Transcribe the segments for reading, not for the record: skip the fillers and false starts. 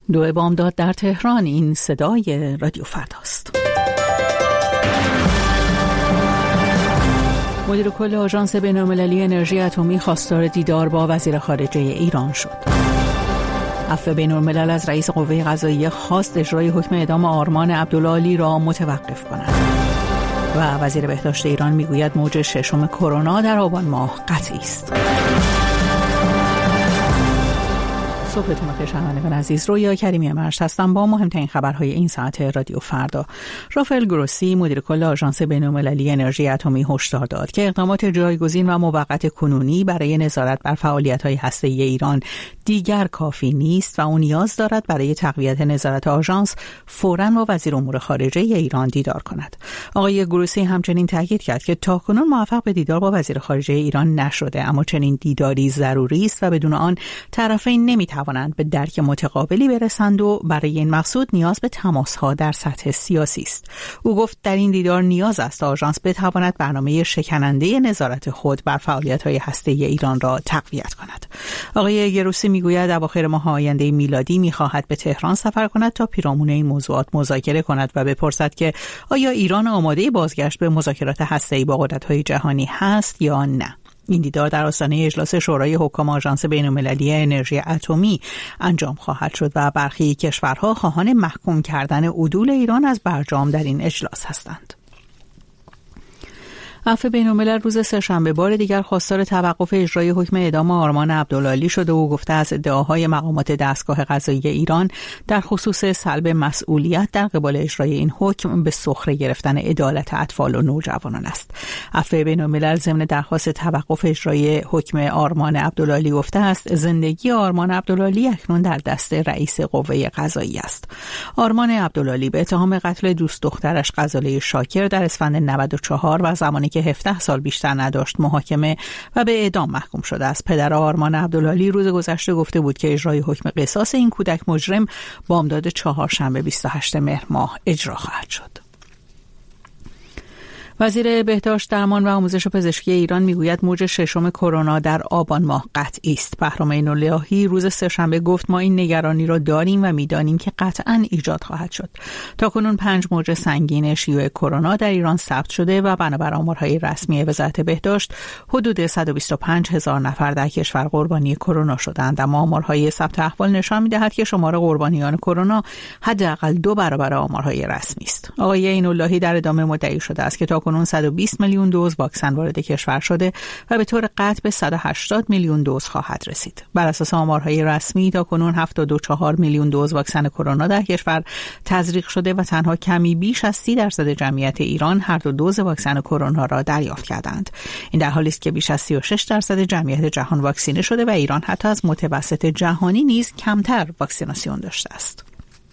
دو بامداد در تهران. این صدای رادیو فرداست. مدیر کل آژانس بین‌المللی انرژی اتمی خواستار دیدار با وزیر خارجه ایران شد. عفو بین‌الملل از رئیس قوه قضاییه خواست اجرای حکم اعدام آرمان عبدالعالی را متوقف کند. و وزیر بهداشت ایران میگوید موج ششم کرونا در آبان ماه قطعی است. صبحتون بخیر شنوندگان عزیز. رویا کریمی مرش هستم با مهمترین خبرهای این ساعت رادیو فردا. رافائل گروسی مدیر کل آژانس بین‌المللی انرژی اتمی هشدار داد که اقدامات جایگزین و موقت کنونی برای نظارت بر فعالیت‌های هسته‌ای ایران دیگر کافی نیست و اون نیاز دارد برای تقویت نظارت آژانس فوراً با وزیر امور خارجه ایران دیدار کند. آقای گروسی همچنین تاکید کرد که تاکنون موفق به دیدار با وزیر خارجه ایران نشده، اما چنین دیداری ضروری است و بدون آن طرفین نمی‌توانند به درک متقابلی برسند و برای این مقصود نیاز به تماس‌ها در سطح سیاسی است. او گفت در این دیدار نیاز است آژانس بتواند برنامه شکننده نظارت خود بر فعالیت‌های هسته‌ای ایران را تقویت کند. آقای گروسی میگوید اواخر ماه آینده میلادی می‌خواهد به تهران سفر کند تا پیرامون این موضوعات مذاکره کند و بپرسد که آیا ایران آماده بازگشت به مذاکرات هسته‌ای با قدرت‌های جهانی هست یا نه. این دیدار در آستانه اجلاس شورای حکام آژانس بین‌المللی انرژی اتمی انجام خواهد شد و برخی کشورها خواهان محکوم کردن عدول ایران از برجام در این اجلاس هستند. عفو بین‌الملل روز سه‌شنبه بار دیگر خواستار توقف اجرای حکم اعدام آرمان عبدالعالی شده و گفته از ادعاهای مقامات دستگاه قضایی ایران در خصوص سلب مسئولیت در قبال اجرای این حکم به سخره گرفتن عدالت اطفال و نوجوانان است. عفو بین‌الملل ضمن درخواست توقف اجرای حکم آرمان عبدالعالی گفته است زندگی آرمان عبدالعالی اکنون در دست رئیس قوه قضاییه است. آرمان عبدالعالی به اتهام قتل دوست دخترش غزاله شاکر در اسفند 94 و زمانی که 17 سال بیشتر نداشت محاکمه و به اعدام محکوم شده است. پدر آرمان عبدالعالی روز گذشته گفته بود که اجرای حکم قصاص این کودک مجرم بامداد چهارشنبه 28 مهر ماه اجرا خواهد شد. وزیر بهداشت، درمان و آموزش پزشکی ایران میگوید موج ششم کرونا در آبان ماه قطعی است. بهرام عین‌اللهی روز سه‌شنبه گفت ما این نگرانی را داریم و میدانیم که قطعاً ایجاد خواهد شد. تاکنون 5 موج سنگین شیوع کرونا در ایران ثبت شده و بنابر آمارهای رسمی وزارت بهداشت حدود 125,000 نفر در کشور قربانی کرونا شدند، اما آمارهای ثبت احوال نشان می‌دهد که شمار قربانیان کرونا حداقل 2 برابر آمارهای رسمی است. آقای عین‌اللهی در ادامه مدعی شده است که کنون 120 میلیون دوز واکسن وارد کشور شده و به طور قطع به 180 میلیون دوز خواهد رسید. بر اساس آمارهای رسمی تا کنون 74 میلیون دوز واکسن کرونا در کشور تزریق شده و تنها کمی بیش از 30% جمعیت ایران هر دو دوز واکسن کرونا را دریافت کردند. این در حالی است که بیش از 36% جمعیت جهان واکسینه شده و ایران حتی از متوسط جهانی نیز کمتر واکسیناسیون داشته است.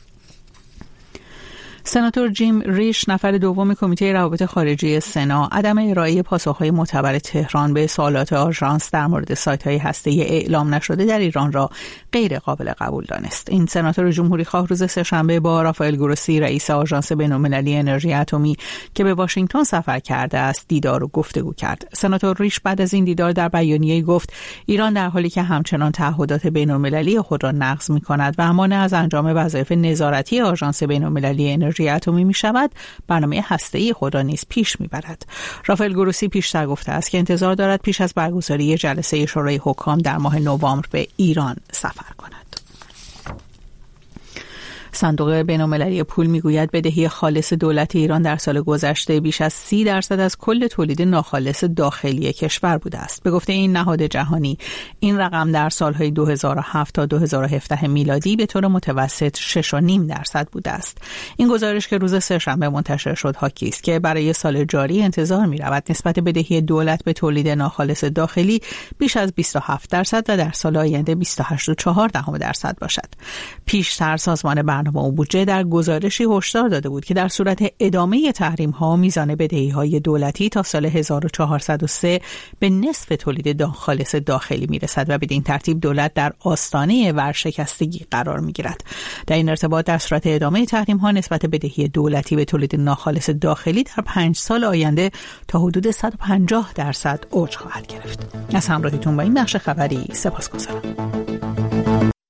سناتور جیم ریش، نفر دوم کمیته روابط خارجی سنا، عدم ارائه پاسخهای معتبر تهران به سوالات آژانس در مورد سایت‌های هسته‌ای اعلام نشده در ایران را غیر قابل قبول دانست. این سناتور جمهوری‌خواه روز سه‌شنبه با رافائل گروسی، رئیس آژانس بین‌المللی انرژی اتمی که به واشنگتن سفر کرده است، دیدار و گفتگو کرد. سناتور ریش بعد از این دیدار در بیانیه‌ای گفت ایران در حالی که همچنان تعهدات بین‌المللی خود را نقض می‌کند و مانع از انجام وظایف نظارتی آژانس بین‌المللی انرژی اتمی می شود، برنامه هسته‌ای خود را نیز پیش می برد. رافائل گروسی پیشتر گفته است که انتظار دارد پیش از برگزاری جلسه شورای حکام در ماه نوامبر به ایران سفر کند. صندوق بین‌المللی پول میگوید بدهی خالص دولت ایران در سال گذشته بیش از 30% از کل تولید ناخالص داخلی کشور بوده است. به گفته این نهاد جهانی، این رقم در سالهای 2007 تا 2017 میلادی به طور متوسط 6.5% بوده است. این گزارش که روز سه‌شنبه منتشر شد حاکی است که برای سال جاری انتظار می‌رود نسبت بدهی دولت به تولید ناخالص داخلی بیش از 27% و در سال آینده 28.4% باشد. پیشتر سازمان برنامه و بودجه در گزارشی هشدار داده بود که در صورت ادامه تحریم‌ها میزان بدهی‌های دولتی تا سال 1403 به نصف تولید خالص داخلی میرسد و بدین ترتیب دولت در آستانه ورشکستگی قرار میگیرد. در این ارتباط در صورت ادامه تحریم‌ها نسبت بدهی دولتی به تولید ناخالص داخلی در 5 سال آینده تا حدود 150% اوج خواهد گرفت. از همراهیتون با این بخش خبری سپاسگزارم.